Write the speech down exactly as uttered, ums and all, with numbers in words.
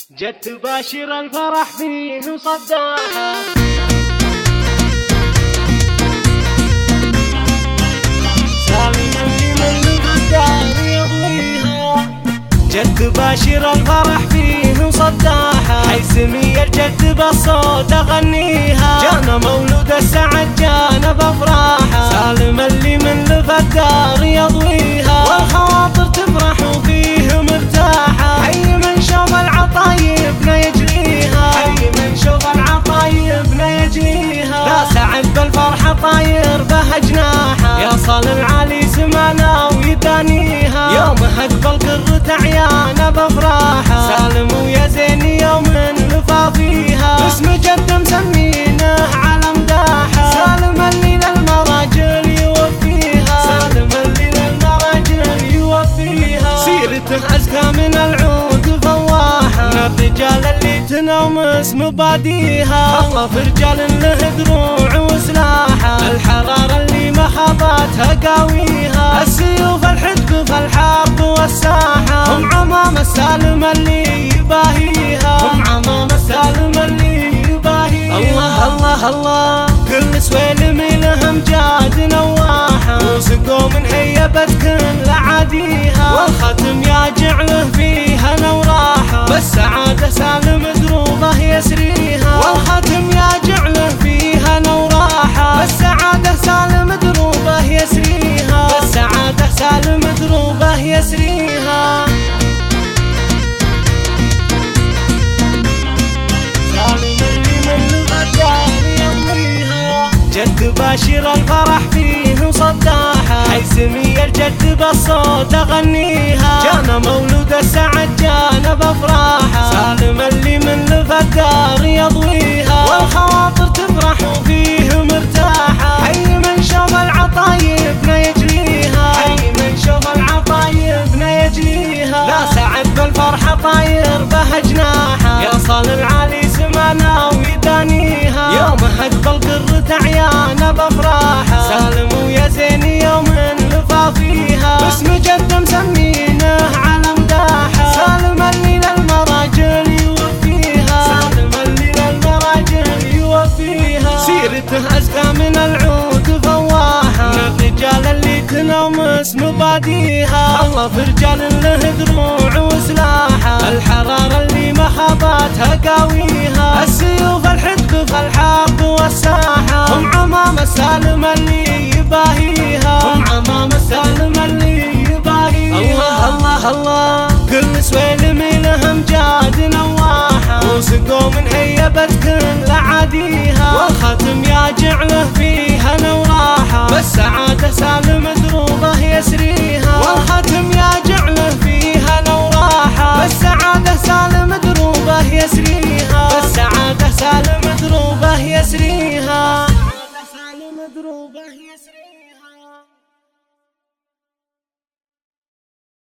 جت تباشر الفرح فيه صداحة، سالم اللي من الدار يضويها. جت تباشر الفرح فيه صداحة، حيسمية جت بالصوت اغنيها. جانا مولود السعد جانا بافراحه، سالم اللي من الدار يضويها. والخواطر تفرح وفيه مرتاحه، حي من شوف العطايبنا يجريها، حي من شوف العطايبنا يجريها. لا سعد بالفرحة طاير به جناحه، يصل العالي سمانا ويدانيها. يومها بالقر تعيانا بافراحه، سالم ويا زين يوم نفى فيها. باسم جد مسمينه على مداحه، سالم اللي للمراجل يوفيها، سالم اللي للمراجل يوفيها. سيرته أزكى من العود فواحه، من الرجال اللي تنومس مباديها. الله في رجال له دروع وسلاحه، الحرارة اللي ما خاضتها قاويها. السيوف الحدب في الحرب والساحة، هم عمام السالم اللي يباهيها، هم عمام السالم اللي يباهيها. الله الله الله كل سويلم لهم جاد نواحه، وسقوا من هيبة كل عاديها. والختم يا جعله فيها نوراحه، بالسعادة سالم دروبه يسريها. والختم يا جعله فيها نوراحه، بالسعادة سالم دروبه يسريها، بالسعادة سالم دروبه يسريها. سالم اللي من الدار يضويها. جت تباشر الفرح فيه صداحة، حيسمية الجد بالصوت اغنيها. جانا مولود السعد جانا بافراحه، سالم اللي من الدار يضويها. والخواطر تفرح وفيه مرتاحه، حي من شوف العطايبنا يجريها، حي من شوف العطايبنا يجريها. لا سعد بالفرحة طاير به جناحه، يصل العالي سمانا ويدانيها. يومها بالقر تعيانا بافراحه، سالم ويا زين يوم نفى فيها. باسم جد مسمينه على مداحه، سالم اللي للمراجل يوفيها، سالم اللي للمراجل يوفيها. سيرته أزكى من العود فواحه، من الرجال اللي تنومس مباديها. الله في رجال له دروع وسلاحه، الحرارة اللي ما خاضتها قاويها. السيوف الحدب في الحرب والساحة، هم عمام السالم اللي يباهيها، هم عمام السالم اللي يباهيها. الله الله الله كل سويلم لهم جاد نواحه، وسقوا من هيبة كل عاديها. والختم يا جعله فيها نوراحه، بالسعادة سالم دروبه يسريها. والختم يا جعله فيها نوراحه، بالسعادة سالم دروبه يسريها، بالسعادة سالم دروبه يسريها، بالسعادة سالم دروبه يسريها.